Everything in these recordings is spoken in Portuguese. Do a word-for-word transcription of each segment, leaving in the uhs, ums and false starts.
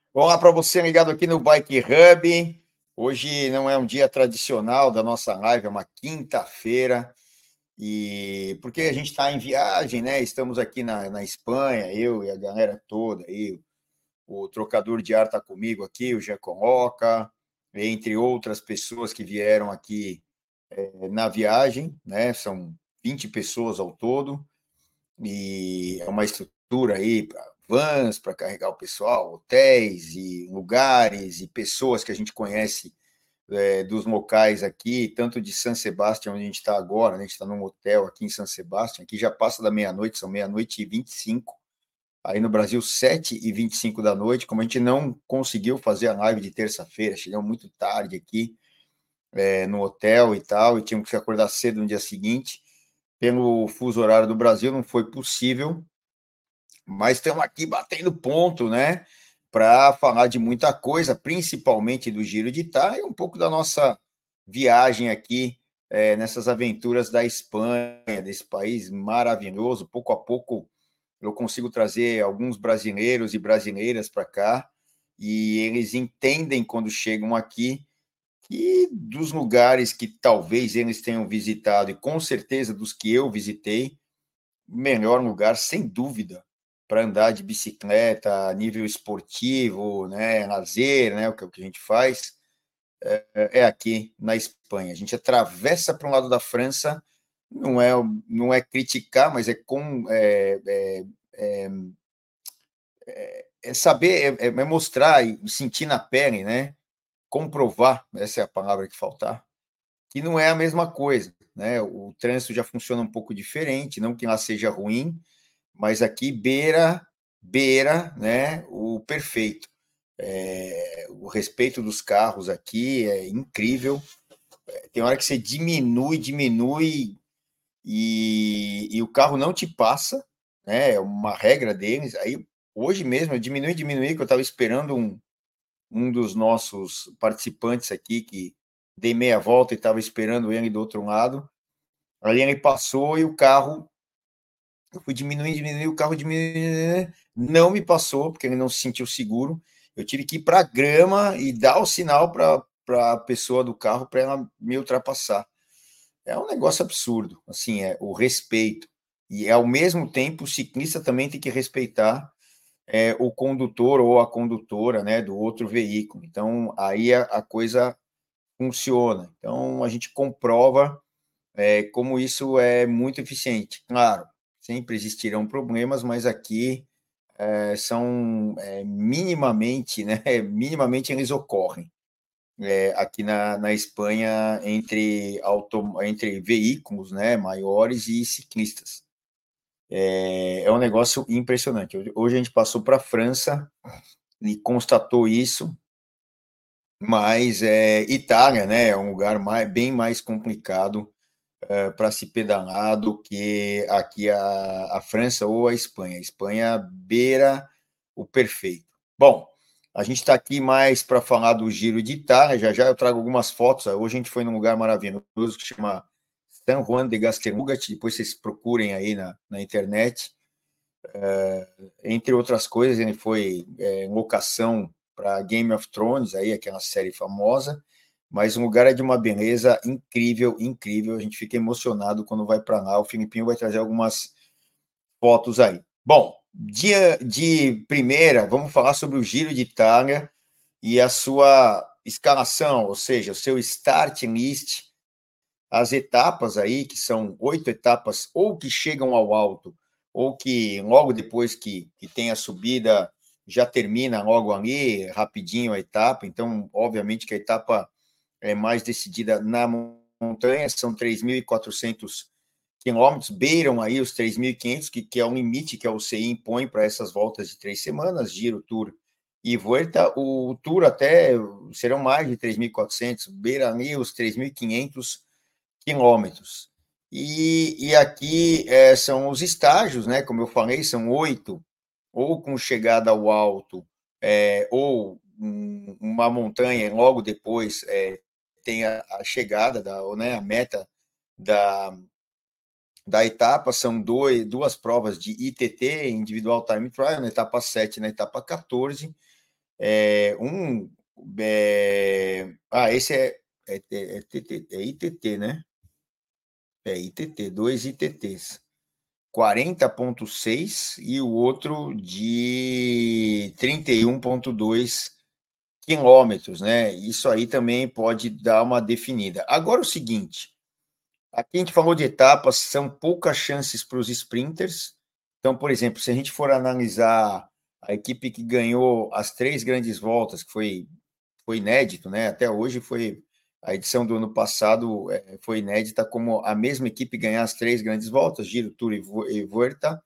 Olá para você ligado aqui no Bike Hub. Hoje não é um dia tradicional da nossa live, é uma quinta-feira. E porque a gente está em viagem, né? Estamos aqui na, na Espanha, eu e a galera toda aí. O trocador de ar está comigo aqui, o Giacomoca, entre outras pessoas que vieram aqui eh, na viagem, né? São vinte pessoas ao todo e é uma estrutura aí para vans para carregar o pessoal, hotéis e lugares e pessoas que a gente conhece é, dos locais aqui, tanto de San Sebastián, onde a gente está agora, né? A gente está num hotel aqui em San Sebastián, aqui já passa da meia-noite, são meia-noite e vinte e cinco, aí no Brasil, sete e vinte e cinco da noite, como a gente não conseguiu fazer a live de terça-feira, chegamos muito tarde aqui é, no hotel e tal, e tínhamos que acordar cedo no dia seguinte, pelo fuso horário do Brasil, não foi possível, mas estamos aqui batendo ponto, né? Para falar de muita coisa, principalmente do Giro de Itália e um pouco da nossa viagem aqui é, nessas aventuras da Espanha, desse país maravilhoso. Pouco a pouco eu consigo trazer alguns brasileiros e brasileiras para cá e eles entendem quando chegam aqui que dos lugares que talvez eles tenham visitado e com certeza dos que eu visitei, melhor lugar, sem dúvida, para andar de bicicleta a nível esportivo, né, lazer, né, o que, o que a gente faz, é, é aqui na Espanha. A gente atravessa para um lado da França, não é, não é criticar, mas é, com, é, é, é, é saber, é, é mostrar e sentir na pele, né, comprovar, essa é a palavra que faltar, que não é a mesma coisa. Né? O trânsito já funciona um pouco diferente, não que lá seja ruim, mas aqui beira, beira, né, o perfeito. É, o respeito dos carros aqui é incrível. Tem hora que você diminui, diminui e, e o carro não te passa, né? É uma regra deles. Aí hoje mesmo eu diminui, diminui, que eu estava esperando um, um dos nossos participantes aqui que dei meia volta e estava esperando ele do outro lado. Ali ele passou e o carro eu fui diminuindo, diminuindo, o carro diminuindo, não me passou, porque ele não se sentiu seguro. Eu tive que ir para a grama e dar o sinal para a pessoa do carro para ela me ultrapassar. É um negócio absurdo, assim, é o respeito. E ao mesmo tempo, o ciclista também tem que respeitar é, o condutor ou a condutora, né, do outro veículo. Então, aí a, a coisa funciona. Então, a gente comprova é, como isso é muito eficiente. Claro, sempre existirão problemas, mas aqui é, são é, minimamente, né, minimamente eles ocorrem. É, aqui na, na Espanha, entre, auto, entre veículos né, maiores e ciclistas. É, é um negócio impressionante. Hoje a gente passou para a França e constatou isso, mas é, Itália né, é um lugar mais, bem mais complicado para se pedalar do que aqui a, a França ou a Espanha. A Espanha beira o perfeito. Bom, a gente está aqui mais para falar do Giro de Itália. Já já eu trago algumas fotos. Hoje a gente foi num lugar maravilhoso que chama San Juan de Gastelugat. Depois vocês procurem aí na, na internet. É, entre outras coisas, ele foi é, locação para Game of Thrones, aí, aquela série famosa. Mas o lugar é de uma beleza incrível, incrível. A gente fica emocionado quando vai para lá. O Filipinho vai trazer algumas fotos aí. Bom, dia de primeira, vamos falar sobre o Giro de Itália e a sua escalação, ou seja, o seu start list, as etapas aí, que são oito etapas, ou que chegam ao alto, ou que logo depois que, que tem a subida já termina logo ali, rapidinho a etapa. Então, obviamente que a etapa é mais decidida na montanha, são três mil e quatrocentos quilômetros, beiram aí os três mil e quinhentos, que, que é um limite que a U C I impõe para essas voltas de três semanas, Giro, Tour e Vuelta. O Tour até serão mais de três mil e quatrocentos, beira ali os três mil e quinhentos quilômetros. E, e aqui é, são os estágios, né? Como eu falei, são oito, ou com chegada ao alto, é, ou um, uma montanha, logo depois é, tem a, a chegada, da, né, a meta da, da etapa, são dois, duas provas de I T T, Individual Time Trial, na etapa sete e na etapa quatorze, É, um, é, ah, esse é, é, é, T T, é I T T, né? É I T T, dois I T Ts. quarenta vírgula seis e o outro de trinta e um vírgula dois quilômetros, né? Isso aí também pode dar uma definida. Agora o seguinte, aqui a gente falou de etapas, são poucas chances para os sprinters. Então, por exemplo, se a gente for analisar a equipe que ganhou as três grandes voltas, que foi, foi inédito, né? Até hoje foi a edição do ano passado é, foi inédita como a mesma equipe ganhar as três grandes voltas, Giro, Tour e Vuelta.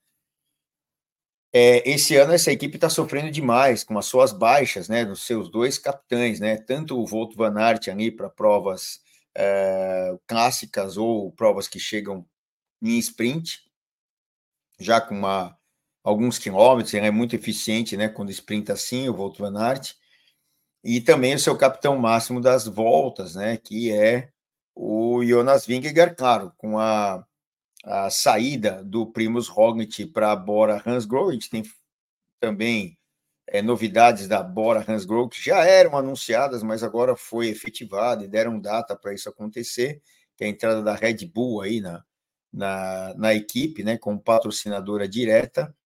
É, esse ano essa equipe está sofrendo demais com as suas baixas, né, dos seus dois capitães, né, tanto o Wout van Aert ali para provas é, clássicas ou provas que chegam em sprint, já com uma, alguns quilômetros, ele é muito eficiente, né, quando sprinta assim, o Wout van Aert, e também o seu capitão máximo das voltas, né, que é o Jonas Vingegaard, claro, com a, a saída do Primož Roglic para a Bora Hansgrohe, a gente tem também é, novidades da Bora Hansgrohe, que já eram anunciadas, mas agora foi efetivada e deram data para isso acontecer, que é a entrada da Red Bull aí na, na, na equipe, né, como patrocinadora direta.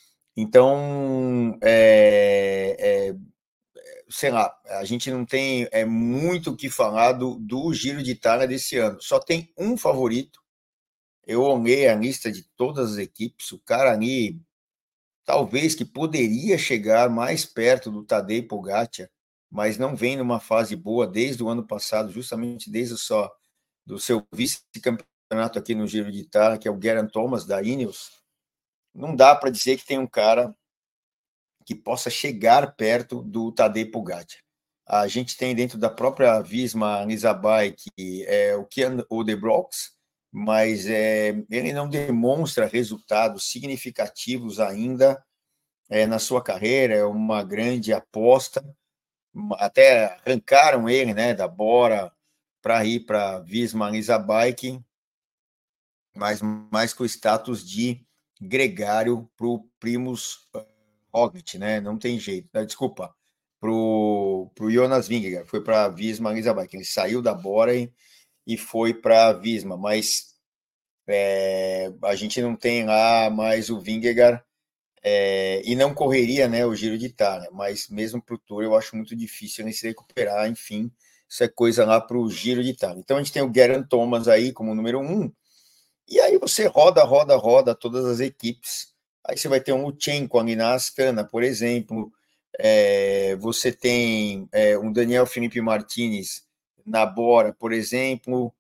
Então, é, é, sei lá, a gente não tem é, muito o que falar do, do Giro de Itália desse ano. Só tem um favorito. Eu olhei a lista de todas as equipes, o cara ali talvez que poderia chegar mais perto do Tadej Pogacar, mas não vem numa fase boa desde o ano passado, justamente desde só do seu vice-campeonato aqui no Giro de Itália, que é o Geraint Thomas da Ineos. Não dá para dizer que tem um cara que possa chegar perto do Tadej Pogacar. A gente tem dentro da própria Visma Nizabai que é o Kian Odebrox, mas é, ele não demonstra resultados significativos ainda é, na sua carreira, é uma grande aposta. Até arrancaram ele, né, da Bora para ir para Visma Bike, mas mais com o status de gregário para o Primož Roglic, né? Não tem jeito. Desculpa, para o Jonas Vingegaard, foi para a Visma Bike. Ele saiu da Bora e, e foi para a Visma, mas é, a gente não tem lá mais o Vingegaard. É, e não correria, né, o Giro de Itália, mas mesmo para o Tour eu acho muito difícil ele se recuperar, enfim, isso é coisa lá para o Giro de Itália. Então a gente tem o Geraint Thomas aí como número um, e aí você roda, roda, roda todas as equipes, aí você vai ter um Lutsenko ali na Astana, por exemplo, é, você tem é, um Daniel Felipe Martinez na Bora, por exemplo,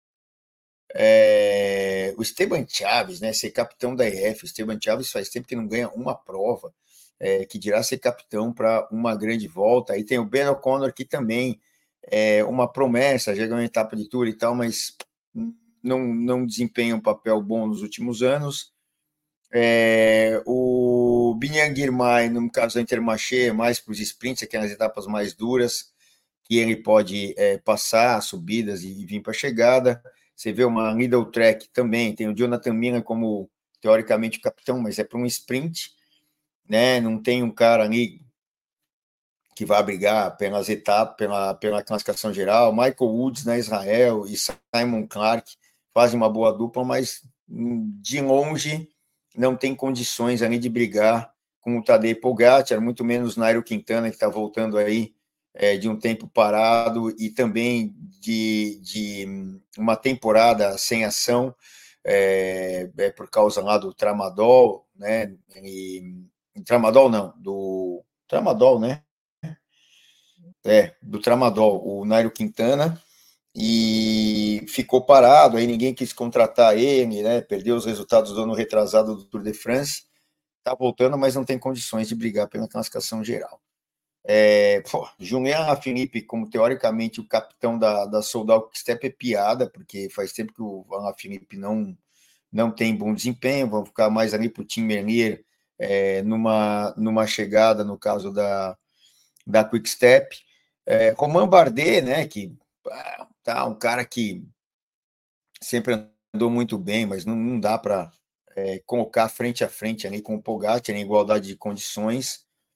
é, o Esteban Chaves, né, ser capitão da E F, o Esteban Chaves faz tempo que não ganha uma prova, é, que dirá ser capitão para uma grande volta. Aí tem o Ben O'Connor, que também é uma promessa, já ganhou uma etapa de Tour e tal, mas não, não desempenha um papel bom nos últimos anos. É, o Binyan Girmay, no caso da Intermarché, mais para os sprints, aquelas etapas mais duras, que ele pode é, passar subidas e vir para a chegada. Você vê uma middle track também, tem o Jonathan Mina como, teoricamente, o capitão, mas é para um sprint, né? Não tem um cara ali que vai brigar pelas etapas, pela, pela classificação geral. Michael Woods na Israel e Simon Clark fazem uma boa dupla, mas de longe não tem condições ali de brigar com o Tadej Pogacar, muito menos Nairo Quintana, que está voltando aí é, de um tempo parado e também de, de uma temporada sem ação, é, é por causa lá do Tramadol, né? E, Tramadol não, do Tramadol, né? É, do Tramadol, o Nairo Quintana, e ficou parado, aí ninguém quis contratar ele, né? Perdeu os resultados do ano retrasado do Tour de France, tá voltando, mas não tem condições de brigar pela classificação geral. É, pô, Julian Alaphilippe, como teoricamente o capitão da, da Soudal Quick-Step, é piada, porque faz tempo que o Alaphilippe não, não tem bom desempenho, vão ficar mais ali para o Tim Merlier é, numa, numa chegada, no caso da, da Quick-Step. É, Romain Bardet, né, que ah, tá um cara que sempre andou muito bem, mas não, não dá para é, colocar frente a frente ali com o Pogacar em igualdade de condições.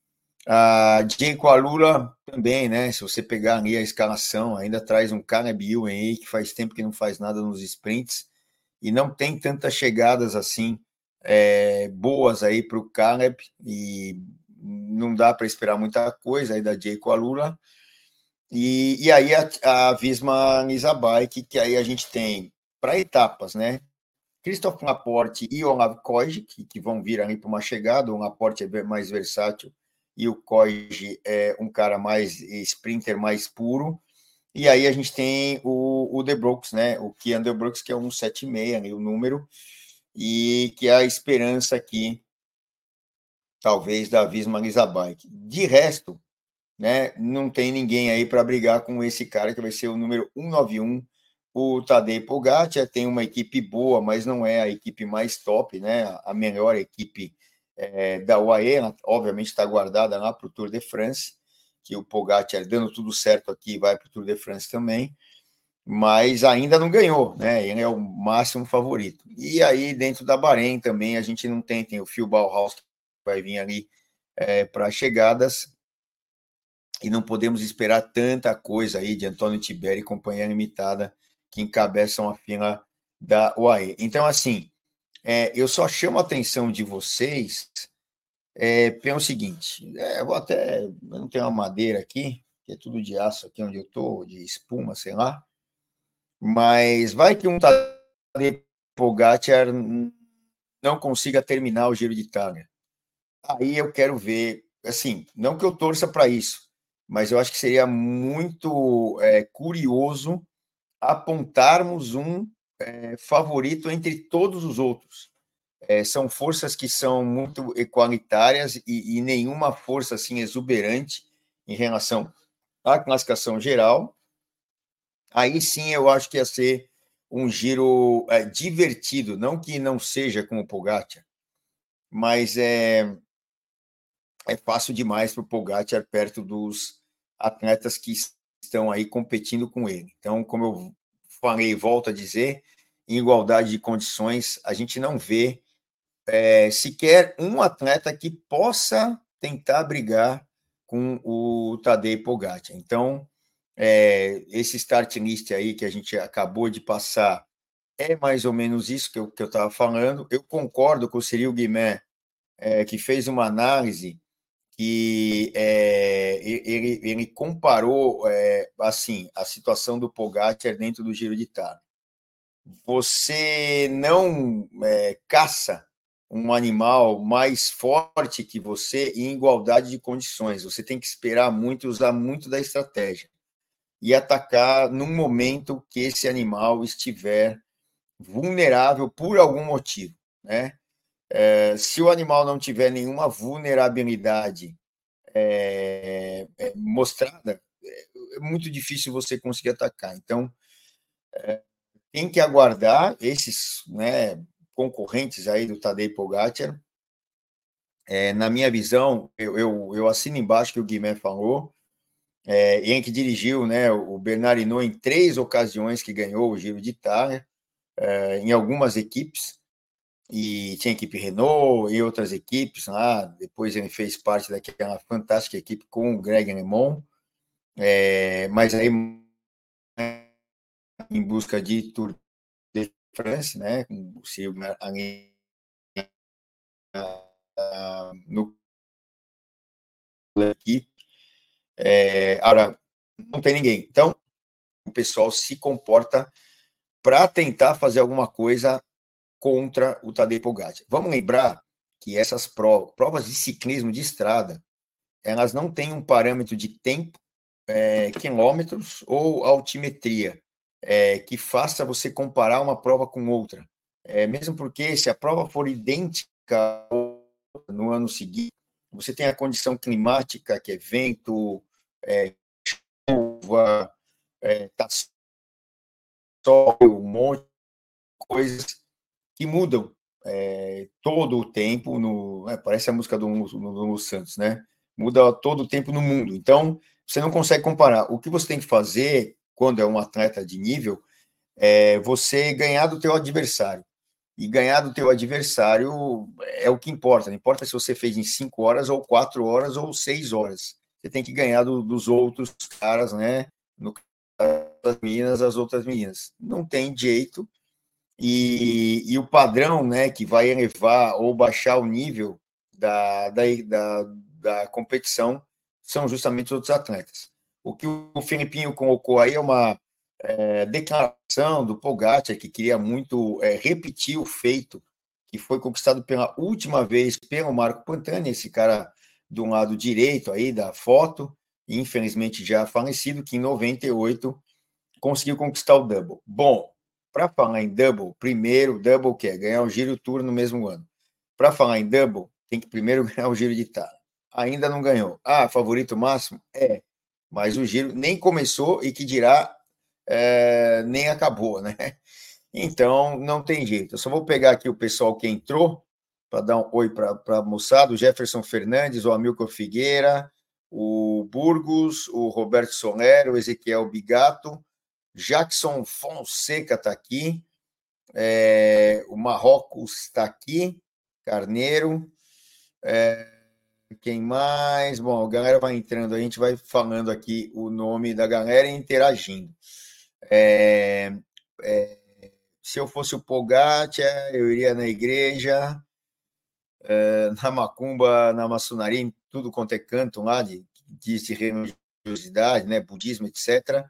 A Jake Alula também, né? Se você pegar ali a escalação, ainda traz um Caleb Ewan aí que faz tempo que não faz nada nos sprints e não tem tantas chegadas assim é, boas aí para o Caleb e não dá para esperar muita coisa aí da Jake Alula. E, e aí a, a Visma Nizabike, que aí a gente tem para etapas, né? Christophe Laporte e Olav Koij, que, que vão vir ali para uma chegada. O Laporte é mais versátil e o Koij é um cara mais sprinter, mais puro. E aí a gente tem o, o De Brooks, né? O Kian De Brooks, que é um sete seis, ali, o número, e que é a esperança aqui, talvez, da Visma Nizabike. De resto, né, não tem ninguém aí para brigar com esse cara que vai ser o número cento e noventa e um, o Tadej Pogacar. Tem uma equipe boa, mas não é a equipe mais top, né? A melhor equipe é, da U A E, ela, obviamente está guardada lá para o Tour de France, que o Pogacar, dando tudo certo aqui, vai para o Tour de France também, mas ainda não ganhou, né? Ele é o máximo favorito. E aí, dentro da Bahrein também, a gente não tem, tem o Phil Bauhaus que vai vir ali é, para chegadas, e não podemos esperar tanta coisa aí de Antônio Tiberi e companhia limitada que encabeçam a fila da U A E. Então, assim, é, eu só chamo a atenção de vocês é, pelo seguinte, é, eu vou até, eu não tenho uma madeira aqui, que é tudo de aço aqui onde eu estou, de espuma, sei lá, mas vai que um Tadej Pogacar não consiga terminar o Giro de Itália. Aí eu quero ver, assim, não que eu torça para isso, mas eu acho que seria muito é, curioso apontarmos um é, favorito entre todos os outros. É, são forças que são muito equalitárias e, e nenhuma força assim exuberante em relação à classificação geral. Aí sim eu acho que ia ser um giro é, divertido, não que não seja com o Pogacar, mas é, é fácil demais para o Pogacar perto dos atletas que estão aí competindo com ele. Então, como eu falei, volto a dizer, em igualdade de condições, a gente não vê é, sequer um atleta que possa tentar brigar com o Tadej Pogacar. Então, é, esse start list aí que a gente acabou de passar é mais ou menos isso que eu que eu estava falando. Eu concordo com o Cyril Guimé, é, que fez uma análise que é, ele, ele comparou é, assim a situação do Pogacar dentro do Giro de Itália. Você não é, caça um animal mais forte que você em igualdade de condições. Você tem que esperar muito, usar muito da estratégia e atacar num momento que esse animal estiver vulnerável por algum motivo, né? É, se o animal não tiver nenhuma vulnerabilidade é, é, mostrada, é muito difícil você conseguir atacar. Então, é, tem que aguardar esses, né, concorrentes aí do Tadej Pogacar. É, na minha visão, eu, eu, eu assino embaixo que o Guimé falou, é, em que dirigiu, né, o Bernard Hinault em três ocasiões que ganhou o Giro de Itália, é, em algumas equipes, e tinha a equipe Renault e outras equipes lá. Depois ele fez parte daquela fantástica equipe com o Greg LeMond, é, mas aí em busca de Tour de France, né, com o Silva ali no equipe. É, agora, não tem ninguém. Então, o pessoal se comporta para tentar fazer alguma coisa contra o Tadej Pogacar. Vamos lembrar que essas provas, provas de ciclismo de estrada, elas não têm um parâmetro de tempo, é, quilômetros ou altimetria é, que faça você comparar uma prova com outra. É, mesmo porque se a prova for idêntica no ano seguinte, você tem a condição climática, que é vento, é, chuva, é, tá sol, um monte de coisas que mudam é, todo o tempo. No, é, parece a música do Lulu Santos, né? Muda todo o tempo no mundo. Então, você não consegue comparar. O que você tem que fazer quando é um atleta de nível é você ganhar do teu adversário. E ganhar do teu adversário é o que importa. Não importa se você fez em cinco horas, ou quatro horas, ou seis horas. Você tem que ganhar do, dos outros caras, né? No caso das meninas, as outras meninas. Não tem jeito. E, e o padrão, né, que vai elevar ou baixar o nível da, da, da, da competição são justamente os outros atletas. O que o Felipinho colocou aí é uma é, declaração do Pogacar, que queria muito é, repetir o feito que foi conquistado pela última vez pelo Marco Pantani, esse cara do lado direito aí da foto, infelizmente já falecido, que em noventa e oito conseguiu conquistar o double. Bom, para falar em double, primeiro, double quer ganhar o Giro Tour no mesmo ano. Para falar em double, tem que primeiro ganhar o Giro de Itália. Ainda não ganhou. Ah, favorito máximo? É, mas o Giro nem começou e que dirá, é, nem acabou, né? Então, não tem jeito. Eu só vou pegar aqui o pessoal que entrou para dar um oi para a moçada, o Jefferson Fernandes, o Amilcar Figueira, o Burgos, o Roberto Soler, o Ezequiel Bigato, Jackson Fonseca está aqui, é, o Marrocos está aqui, Carneiro, é, quem mais? Bom, a galera vai entrando, a gente vai falando aqui o nome da galera e interagindo. É, é, se eu fosse o Pogacar, eu iria na igreja, é, na macumba, na maçonaria, em tudo quanto é canto lá, de, de religiosidade, né, budismo, etcétera,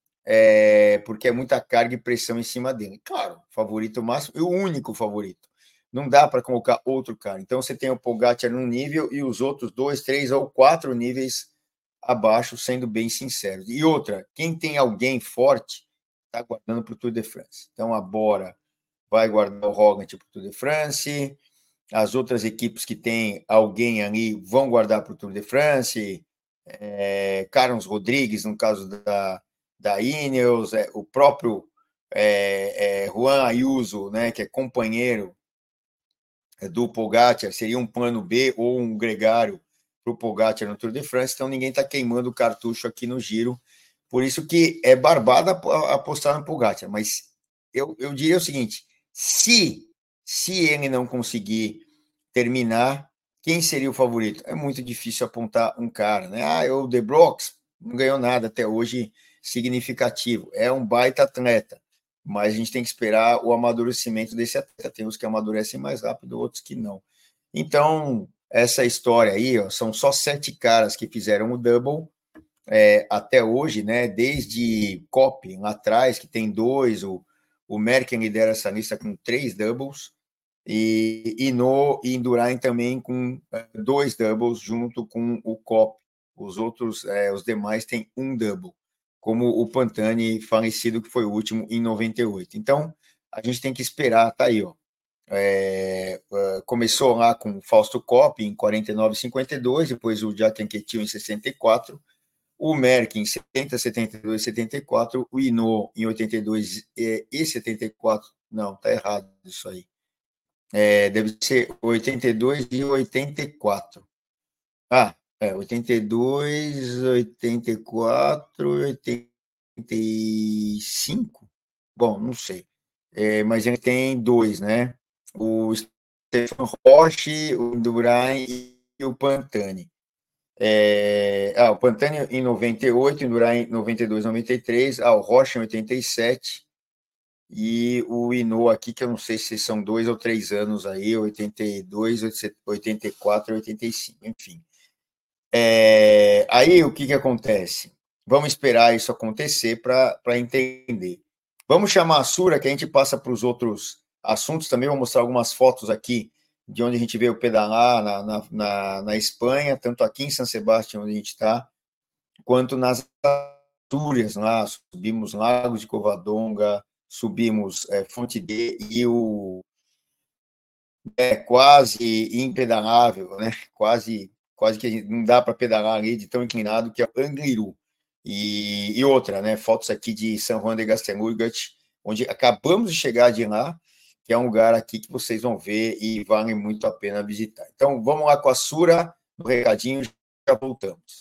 é, porque é muita carga e pressão em cima dele. Claro, favorito máximo e o único favorito. Não dá para colocar outro cara. Então você tem o Pogacar num nível e os outros dois, três ou quatro níveis abaixo, sendo bem sincero. E outra, quem tem alguém forte está guardando para o Tour de France. Então a Bora vai guardar o Roglic para o Tour de France. As outras equipes que têm alguém ali vão guardar para o Tour de France. É, Carlos Rodrigues, no caso da da Ineos, é, o próprio é, é, Juan Ayuso, né, que é companheiro do Pogacar, seria um plano B ou um gregário para o Pogacar no Tour de France, então ninguém está queimando o cartucho aqui no Giro, por isso que é barbada apostar no Pogacar, mas eu, eu diria o seguinte, se, se ele não conseguir terminar, quem seria o favorito? É muito difícil apontar um cara, né? Ah, o De Brooks não ganhou nada até hoje significativo. É um baita atleta, mas a gente tem que esperar o amadurecimento desse atleta. Tem uns que amadurecem mais rápido, outros que não. Então, essa história aí, ó, são só sete caras que fizeram o double é, até hoje, né? Desde Cop, lá atrás, que tem dois, o, o Mercken lidera essa lista com três doubles, e, e no Indurain também com dois doubles junto com o Cop. Os outros, é, os demais têm um double, como o Pantani falecido, que foi o último em noventa e oito. Então, a gente tem que esperar, tá aí, ó. É, começou lá com o Fausto Coppi em quarenta e nove, cinquenta e dois, depois o Jack Anquetil em sessenta e quatro, o Merck em setenta, setenta e dois, setenta e quatro, o Hinault em oitenta e dois e setenta e quatro. Não, tá errado isso aí. É, deve ser oitenta e dois e oitenta e quatro. Ah, é, oitenta e dois, oitenta e quatro, oitenta e cinco? Bom, não sei. É, mas ele tem dois, né? O Stefan Roche, o Indurain e o Pantani. É, ah, o Pantani em noventa e oito, o Indurain em noventa e dois, noventa e três, ah, o Roche em oitenta e sete, e o Hinault aqui, que eu não sei se são dois ou três anos aí, oitenta e dois, oitenta e quatro, oitenta e cinco, enfim. É, aí o que, que acontece? Vamos esperar isso acontecer para entender. Vamos chamar a Sura, que a gente passa para os outros assuntos também. Vou mostrar algumas fotos aqui de onde a gente veio pedalar na, na, na, na Espanha, tanto aqui em San Sebastián, onde a gente está, quanto nas Astúrias, lá subimos Lagos de Covadonga, subimos é, Fonte D e o é quase impedalável, né? Quase, quase que não dá para pedalar ali de tão inclinado que é o Angliru. E, e outra, né? Fotos aqui de São Juan de Gaztelugatch, onde acabamos de chegar de lá, que é um lugar aqui que vocês vão ver e vale muito a pena visitar. Então, vamos lá com a Sura, no recadinho, já voltamos.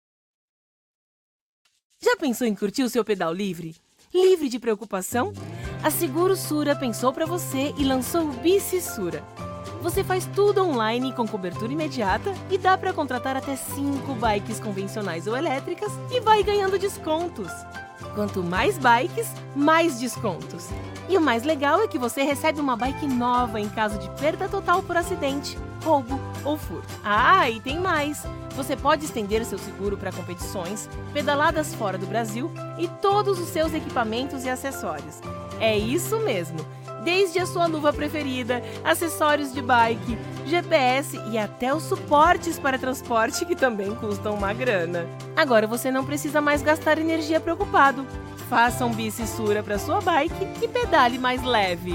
Já pensou em curtir o seu pedal livre? Livre de preocupação? A Seguro Sura pensou para você e lançou o Bici Sura. Você faz tudo online com cobertura imediata e dá para contratar até cinco bikes convencionais ou elétricas e vai ganhando descontos. Quanto mais bikes, mais descontos. E o mais legal é que você recebe uma bike nova em caso de perda total por acidente, roubo ou furto. Ah, e tem mais! Você pode estender seu seguro para competições, pedaladas fora do Brasil e todos os seus equipamentos e acessórios. É isso mesmo! Desde a sua luva preferida, acessórios de bike, G P S e até os suportes para transporte que também custam uma grana. Agora você não precisa mais gastar energia preocupado. Faça um Bici Sura para sua bike e pedale mais leve.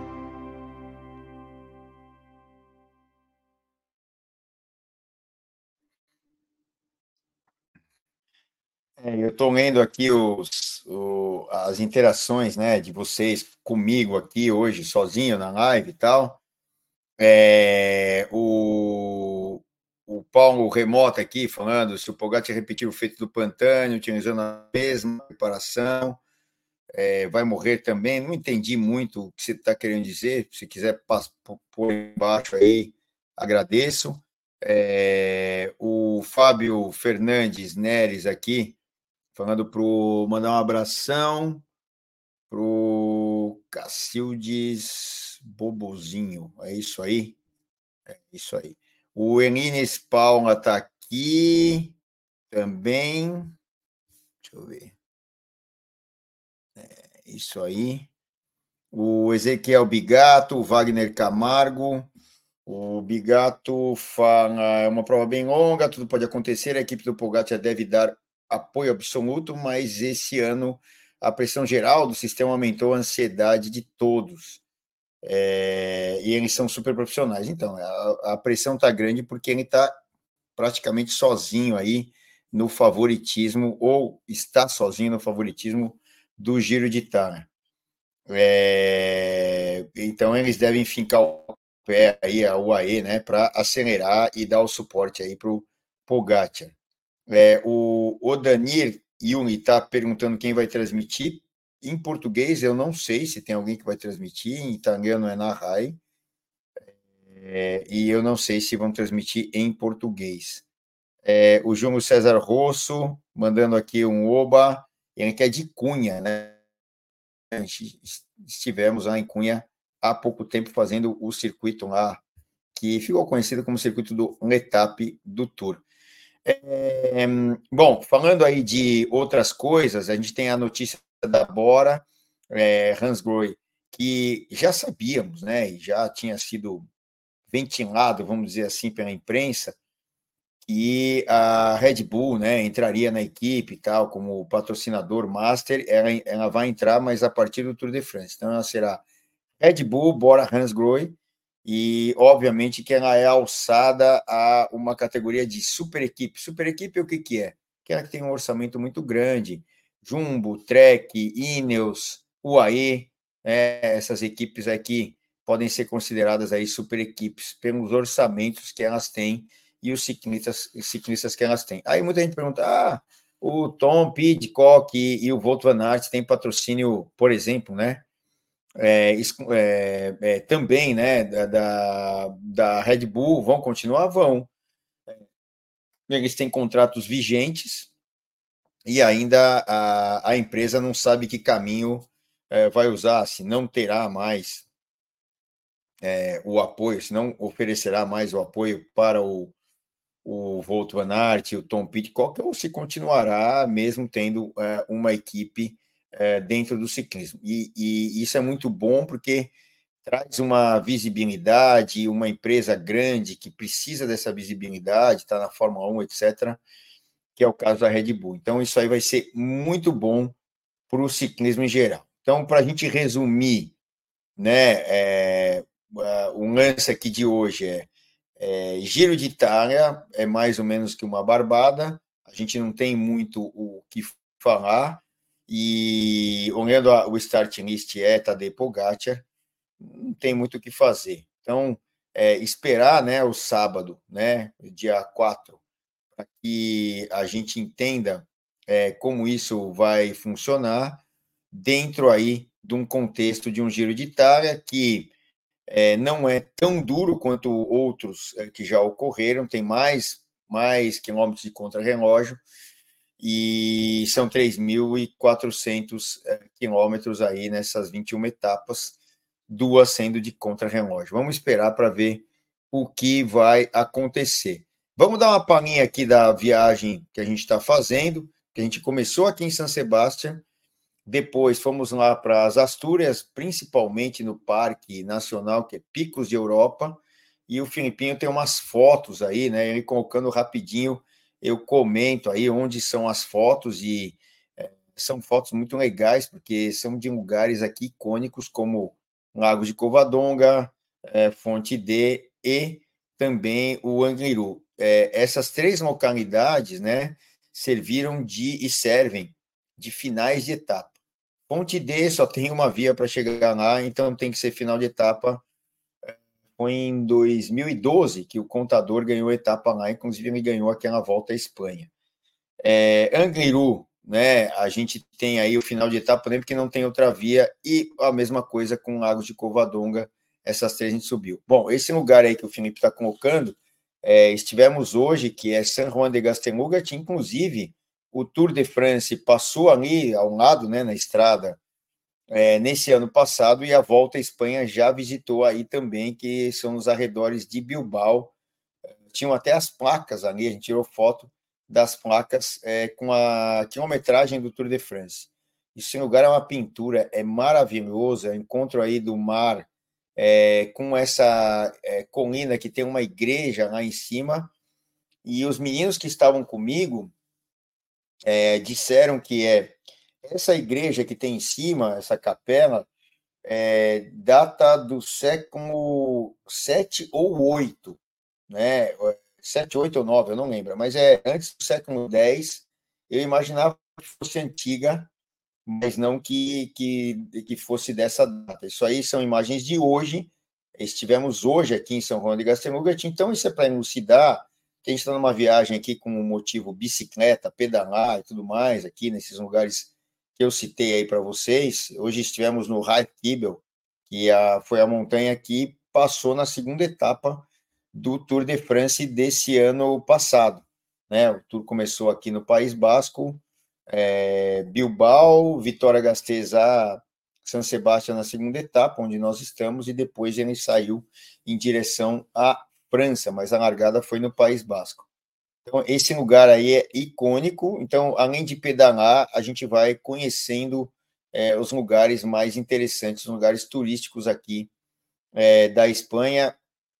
É, eu estou lendo aqui os, o- as interações, né, de vocês comigo aqui hoje, sozinho na live e tal. É, o, o Paulo Remota aqui falando se o Pogacar repetir o feito do Pantani, utilizando a mesma preparação, é, vai morrer também. Não entendi muito o que você está querendo dizer. Se quiser pôr embaixo aí, agradeço. É, o Fábio Fernandes Neres aqui falando para mandar um abração para o Cacildes Bobozinho. É isso aí? É isso aí. O Enines Paula está aqui também. Deixa eu ver. É isso aí. O Ezequiel Bigato, o Wagner Camargo. O Bigato fala: é uma prova bem longa, tudo pode acontecer. A equipe do Pogacar deve dar apoio absoluto, mas esse ano a pressão geral do sistema aumentou a ansiedade de todos. É, e eles são super profissionais. Então, a, a pressão está grande porque ele está praticamente sozinho aí no favoritismo, ou está sozinho no favoritismo do Giro de Itália. É, então, eles devem fincar o pé aí, a U A E, né, para acelerar e dar o suporte aí para o Pogacar. É, o Odanir Yumi está perguntando quem vai transmitir. Em português, eu não sei se tem alguém que vai transmitir, em italiano é na Rai, é, e eu não sei se vão transmitir em português. É, o Júlio César Rosso, mandando aqui um oba, ele quer de Cunha, né? A gente estivemos lá em Cunha há pouco tempo fazendo o circuito lá, que ficou conhecido como circuito do L'Etape do Tour. É, bom, falando aí de outras coisas, a gente tem a notícia da Bora, é, Hansgrohe, que já sabíamos, né, e já tinha sido ventilado, vamos dizer assim, pela imprensa, que a Red Bull, né, entraria na equipe e tal, como patrocinador master. Ela, ela vai entrar, mas a partir do Tour de France. Então, ela será Red Bull, Bora Hansgrohe, e obviamente que ela é alçada a uma categoria de super equipe. Super equipe, o que, que é? Aquela que tem um orçamento muito grande. Jumbo, Trek, Ineos, U A E, é, essas equipes aqui podem ser consideradas aí super equipes pelos orçamentos que elas têm e os ciclistas, os ciclistas que elas têm. Aí muita gente pergunta: ah, o Tom Pidcock e, e o Wout van Aert têm patrocínio, por exemplo, né? É, é, é, também, né, da, da Red Bull, vão continuar? Vão. Eles têm contratos vigentes e ainda a, a empresa não sabe que caminho é, vai usar, se não terá mais é, o apoio, se não oferecerá mais o apoio para o, o Wout van Aert, o Tom Pidcock, ou se continuará mesmo tendo é, uma equipe é, dentro do ciclismo. E, e isso é muito bom porque traz uma visibilidade, uma empresa grande que precisa dessa visibilidade, está na Fórmula um, etcétera, que é o caso da Red Bull. Então, isso aí vai ser muito bom para o ciclismo em geral. Então, para a gente resumir, né, é, o lance aqui de hoje é, é Giro de Itália, é mais ou menos que uma barbada, a gente não tem muito o que falar, e olhando a, o start list é Tadej Pogacar, não tem muito o que fazer. Então, é, esperar, né, o sábado, né, dia quatro, para que a gente entenda é, como isso vai funcionar dentro aí de um contexto de um Giro de Itália que é, não é tão duro quanto outros é, que já ocorreram, tem mais, mais quilômetros de contrarrelógio, e são três mil e quatrocentos é, quilômetros aí nessas vinte e uma etapas, duas sendo de contrarrelógio. Vamos esperar para ver o que vai acontecer. Vamos dar uma palhinha aqui da viagem que a gente está fazendo, que a gente começou aqui em San Sebastián, depois fomos lá para as Astúrias, principalmente no Parque Nacional, que é Picos de Europa, e o Filipinho tem umas fotos aí, né? Ele colocando rapidinho, eu comento aí onde são as fotos, e é, são fotos muito legais, porque são de lugares aqui icônicos, como Lago de Covadonga, é, Fonte D e também o Angliru. É, essas três localidades, né, serviram de e servem de finais de etapa. Fonte D só tem uma via para chegar lá, então tem que ser final de etapa. Foi em dois mil e doze que o Contador ganhou a etapa lá, inclusive ele ganhou aquela volta à Espanha. É, Angliru, né, a gente tem aí o final de etapa, lembra que não tem outra via, e a mesma coisa com Lagos de Covadonga, essas três a gente subiu. Bom, esse lugar aí que o Felipe está colocando, é, estivemos hoje, que é San Juan de Gaztelugatxe, inclusive o Tour de France passou ali ao lado, né, na estrada, é, nesse ano passado, e a Volta à Espanha já visitou aí também, que são nos arredores de Bilbao. Tinham até as placas ali, a gente tirou foto das placas é, com a quilometragem do Tour de France. Esse lugar é uma pintura, é maravilhoso, é encontro aí do mar, é, com essa é, colina que tem uma igreja lá em cima, e os meninos que estavam comigo é, disseram que é essa igreja que tem em cima, essa capela, é, data do século sete ou oito, né? sete, oito ou nove, eu não lembro, mas é antes do século dez. Eu imaginava que fosse antiga, mas não que, que, que fosse dessa data. Isso aí são imagens de hoje. Estivemos hoje aqui em São Juan de Gaztelugatxe, então isso é para elucidar que a gente está numa viagem aqui com o motivo bicicleta, pedalar e tudo mais, aqui nesses lugares que eu citei aí para vocês. Hoje estivemos no Raikibel, que a, foi a montanha que passou na segunda etapa do Tour de France desse ano passado, né? O Tour começou aqui no País Basco, é, Bilbao, Vitoria-Gasteiz, San Sebastián na segunda etapa, onde nós estamos, e depois ele saiu em direção à França, mas a largada foi no País Basco. Então, esse lugar aí é icônico. Então, além de pedalar, a gente vai conhecendo é, os lugares mais interessantes, os lugares turísticos aqui é, da Espanha,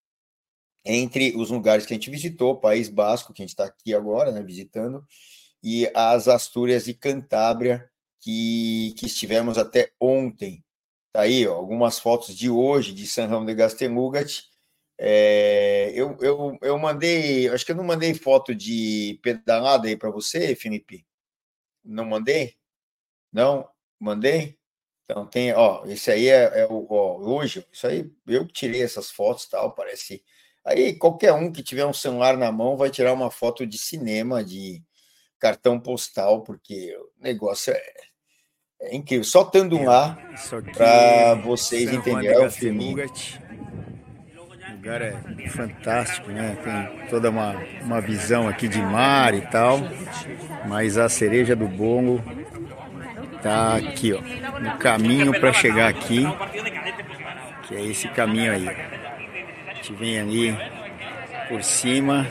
entre os lugares que a gente visitou, País Basco, que a gente está aqui agora, né, visitando, e as Astúrias e Cantábria, que, que estivemos até ontem. Tá aí, ó, algumas fotos de hoje, de San Juan de Gaztelugatxe. É, eu, eu, eu mandei, acho que eu não mandei foto de pedalada aí para você, Felipe? Não mandei? Não? Mandei? Então tem, ó, esse aí é, é o, ó, hoje, isso aí, eu tirei essas fotos, tal, parece. Aí qualquer um que tiver um celular na mão vai tirar uma foto de cinema, de cartão postal, porque o negócio é, é incrível. Só estando lá para vocês entenderem. É o filminho. O lugar é fantástico, né? Tem toda uma, uma visão aqui de mar e tal, mas a cereja do bolo tá aqui, ó, no caminho para chegar aqui, que é esse caminho aí. A gente vem ali por cima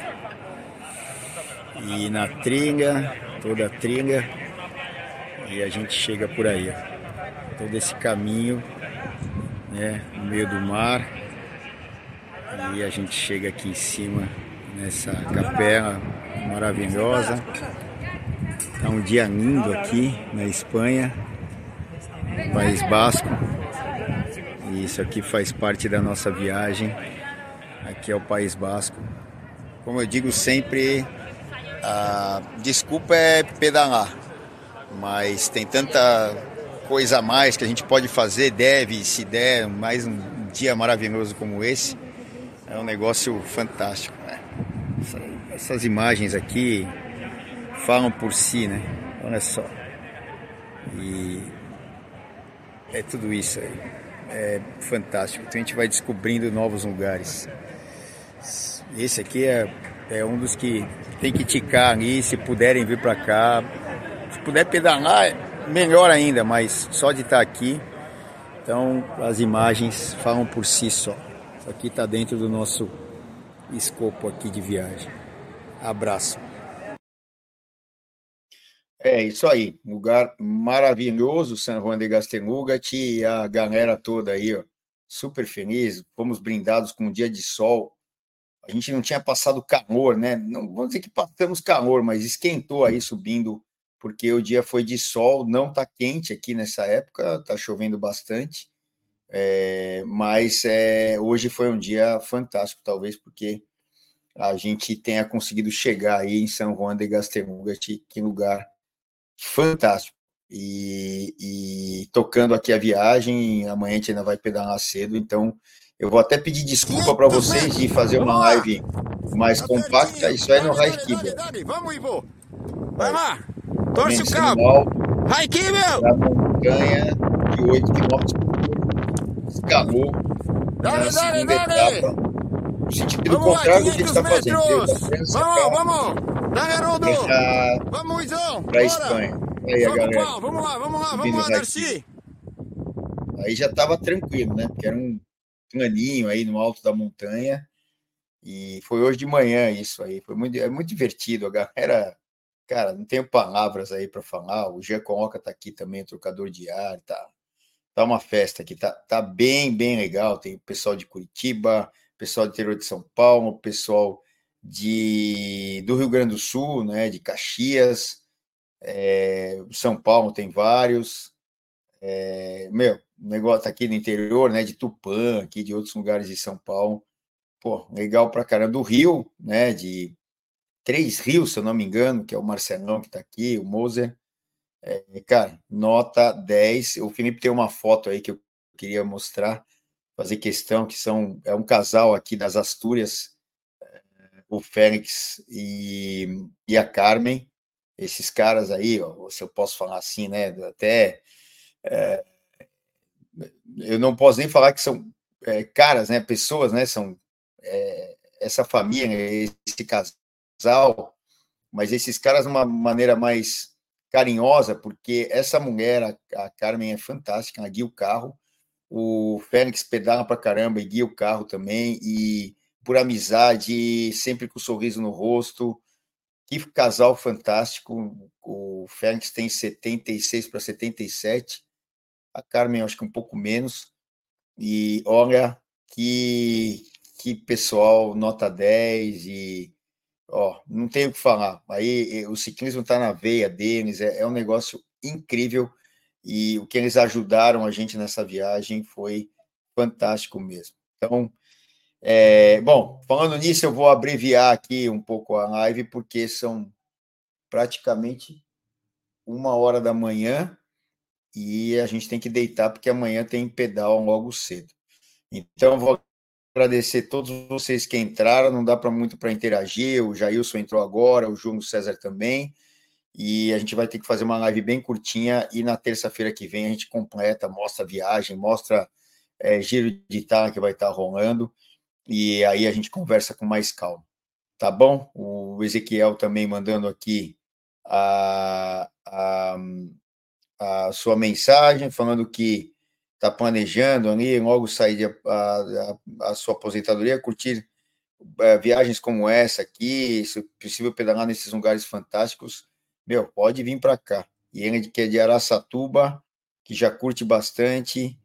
e na trilha, toda a trilha, e a gente chega por aí, ó. Todo esse caminho, né, no meio do mar. E a gente chega aqui em cima, nessa capela maravilhosa. Tá um dia lindo aqui na Espanha, no País Basco. E isso aqui faz parte da nossa viagem aqui ao País Basco. Como eu digo sempre, a desculpa é pedalar, mas tem tanta coisa a mais que a gente pode fazer, deve, se der, mais um dia maravilhoso como esse. É um negócio fantástico, né? Essas imagens aqui falam por si, né? Olha só. E é tudo isso aí. É fantástico. Então a gente vai descobrindo novos lugares. Esse aqui é, é um dos que tem que ticar ali, se puderem vir para cá. Se puder pedalar, melhor ainda, mas só de estar aqui. Então as imagens falam por si só. Isso aqui está dentro do nosso escopo aqui de viagem. Abraço. É isso aí, lugar maravilhoso, San Juan de Gaztelugatxe, e a galera toda aí, ó, super feliz, fomos brindados com um dia de sol, a gente não tinha passado calor, né, não vamos dizer que passamos calor, mas esquentou aí subindo, porque o dia foi de sol, não tá quente aqui nessa época, tá chovendo bastante, é, mas é, hoje foi um dia fantástico, talvez porque a gente tenha conseguido chegar aí em San Juan de Gaztelugatxe, que lugar fantástico, e, e tocando aqui a viagem, amanhã a gente ainda vai pedalar cedo, então eu vou até pedir desculpa para vocês de fazer uma live mais compacta, isso aí no Raikibel. Vamos, Ivo! Vai lá! Torce o cabo! Raikibel! Da montanha de oito quilômetros por escalou na segunda etapa, no sentido vamos contrário lá, do que ele está fazendo. Vamos, vamos! Dá, garoto! Vamos, Izão! Para a Espanha. Aí, a galera, vamos lá, vamos lá, vamos lá, Darcy! Aí já estava tranquilo, né? Porque era um planinho aí no alto da montanha. E foi hoje de manhã isso aí. Foi muito, é muito divertido. A galera, cara, não tenho palavras aí para falar. O Giacomoca está aqui também, trocador de ar. Tá, tá uma festa aqui. Tá, tá bem, bem legal. Tem o pessoal de Curitiba, pessoal do interior de São Paulo, pessoal de, do Rio Grande do Sul, né? De Caxias. É, São Paulo tem vários, é, meu, o negócio tá aqui no interior, né, de Tupã, aqui de outros lugares de São Paulo, pô, legal pra caramba, do Rio, né, de Três Rios, se eu não me engano, que é o Marcelão que tá aqui, o Moser, é, cara, nota dez, o Felipe tem uma foto aí que eu queria mostrar, fazer questão, que são, é um casal aqui das Astúrias, o Félix e, e a Carmen, esses caras aí, ó, se eu posso falar assim, né, até, é, eu não posso nem falar que são é, caras, né, pessoas, né, são é, essa família, esse casal, mas esses caras de uma maneira mais carinhosa, porque essa mulher, a, a Carmen, é fantástica, ela guia o carro, o Félix pedala pra caramba e guia o carro também, e por amizade, sempre com um sorriso no rosto. Que casal fantástico. O Félix tem setenta e seis para setenta e sete, a Carmen acho que um pouco menos, e olha que, que pessoal, nota dez, e ó, não tenho o que falar. Aí o ciclismo está na veia deles, é, é um negócio incrível, e o que eles ajudaram a gente nessa viagem foi fantástico mesmo. Então, é, bom, falando nisso, eu vou abreviar aqui um pouco a live, porque são praticamente uma hora da manhã e a gente tem que deitar, porque amanhã tem pedal logo cedo. Então, vou agradecer a todos vocês que entraram, não dá para muito para interagir, o Jailson entrou agora, o Júlio César também, e a gente vai ter que fazer uma live bem curtinha, e na terça-feira que vem a gente completa, mostra a viagem, mostra é, giro de Itália que vai estar rolando, e aí a gente conversa com mais calma, tá bom? O Ezequiel também mandando aqui a, a, a sua mensagem, falando que está planejando ali, logo sair de, a, a, a sua aposentadoria, curtir é, viagens como essa aqui, se possível pedalar nesses lugares fantásticos, meu, pode vir para cá. E ele que é de Araçatuba, que já curte bastante,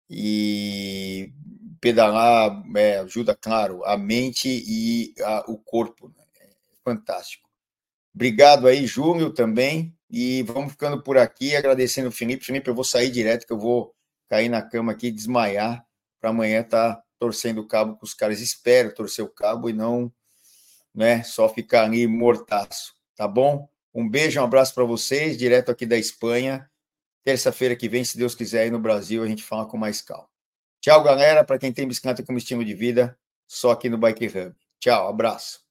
e pedalar é, ajuda, claro, a mente e a, o corpo, né? É fantástico. Obrigado aí, Júlio, também, e vamos ficando por aqui, agradecendo o Felipe. Felipe, eu vou sair direto, que eu vou cair na cama aqui, desmaiar, para amanhã estar tá torcendo o cabo com os caras. Espero torcer o cabo e não, né, só ficar ali mortaço, tá bom? Um beijo, um abraço para vocês, direto aqui da Espanha. Terça-feira que vem, se Deus quiser, aí no Brasil, a gente fala com mais calma. Tchau, galera. Para quem tem bicicleta como estilo de vida, só aqui no Bike Hub. Tchau, abraço.